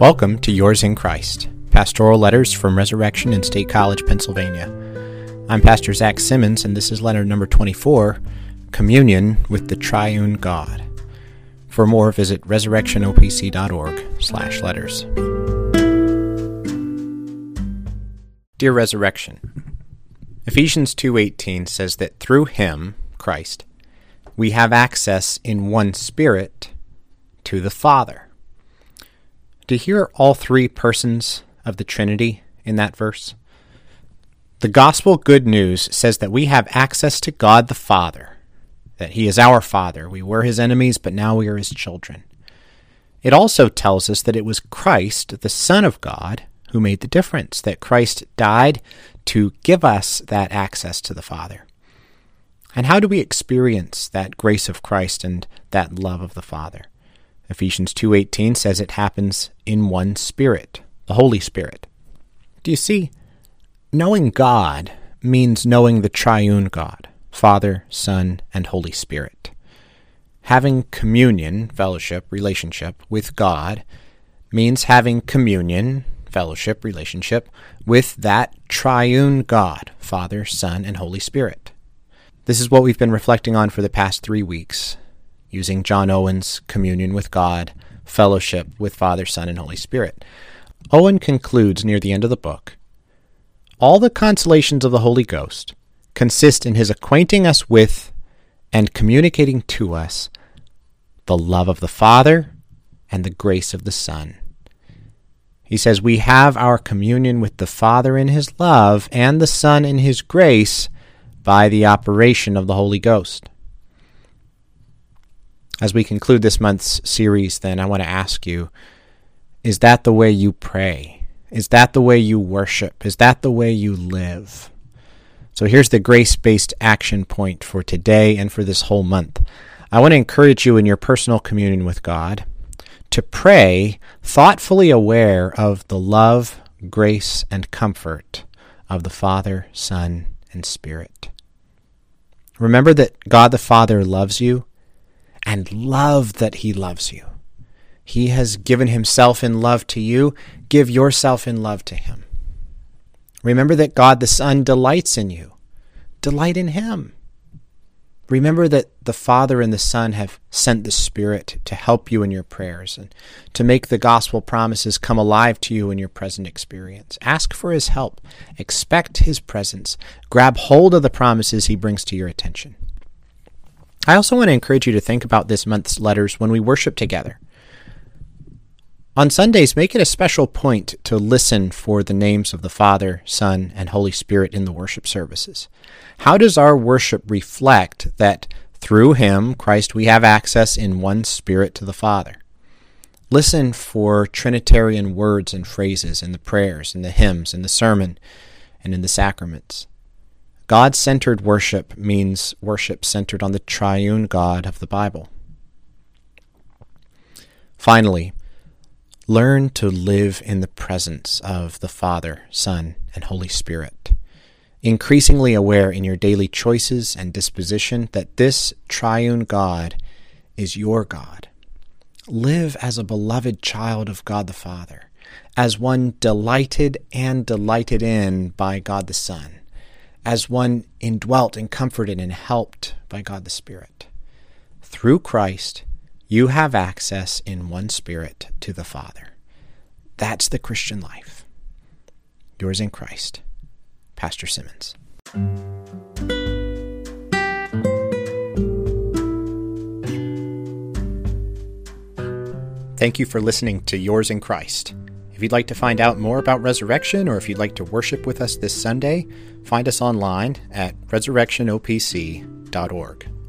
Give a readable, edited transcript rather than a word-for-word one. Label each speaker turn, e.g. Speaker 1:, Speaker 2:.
Speaker 1: Welcome to Yours in Christ, pastoral letters from Resurrection in State College, Pennsylvania. I'm Pastor Zach Simmons, and this is letter number 24, Communion with the Triune God. For more, visit resurrectionopc.org/letters. Dear Resurrection, Ephesians 2:18 says that through Him, Christ, we have access in one Spirit to the Father. Do you hear all three persons of the Trinity in that verse? The gospel good news says that we have access to God the Father, that He is our Father. We were His enemies, but now we are His children. It also tells us that it was Christ, the Son of God, who made the difference, that Christ died to give us that access to the Father. And how do we experience that grace of Christ and that love of the Father? Ephesians 2:18 says it happens in one Spirit, the Holy Spirit. Do you see? Knowing God means knowing the triune God, Father, Son, and Holy Spirit. Having communion, fellowship, relationship with God means having communion, fellowship, relationship with that triune God, Father, Son, and Holy Spirit. This is what we've been reflecting on for the past 3 weeks, using John Owen's Communion with God, Fellowship with Father, Son, and Holy Spirit. Owen concludes near the end of the book, all the consolations of the Holy Ghost consist in His acquainting us with and communicating to us the love of the Father and the grace of the Son. He says we have our communion with the Father in His love and the Son in His grace by the operation of the Holy Ghost. As we conclude this month's series, then, I want to ask you, is that the way you pray? Is that the way you worship? Is that the way you live? So here's the grace-based action point for today and for this whole month. I want to encourage you in your personal communion with God to pray thoughtfully aware of the love, grace, and comfort of the Father, Son, and Spirit. Remember that God the Father loves you, and love that He loves you. He has given Himself in love to you. Give yourself in love to Him. Remember that God the Son delights in you. Delight in Him. Remember that the Father and the Son have sent the Spirit to help you in your prayers and to make the gospel promises come alive to you in your present experience. Ask for His help. Expect His presence. Grab hold of the promises He brings to your attention. I also want to encourage you to think about this month's letters when we worship together. On Sundays, make it a special point to listen for the names of the Father, Son, and Holy Spirit in the worship services. How does our worship reflect that through Him, Christ, we have access in one Spirit to the Father? Listen for Trinitarian words and phrases in the prayers, in the hymns, in the sermon, and in the sacraments. God-centered worship means worship centered on the triune God of the Bible. Finally, learn to live in the presence of the Father, Son, and Holy Spirit, increasingly aware in your daily choices and disposition that this triune God is your God. Live as a beloved child of God the Father, as one delighted and delighted in by God the Son, as one indwelt and comforted and helped by God the Spirit. Through Christ, you have access in one Spirit to the Father. That's the Christian life. Yours in Christ, Pastor Simmons. Thank you for listening to Yours in Christ. If you'd like to find out more about Resurrection, or if you'd like to worship with us this Sunday, find us online at resurrectionopc.org.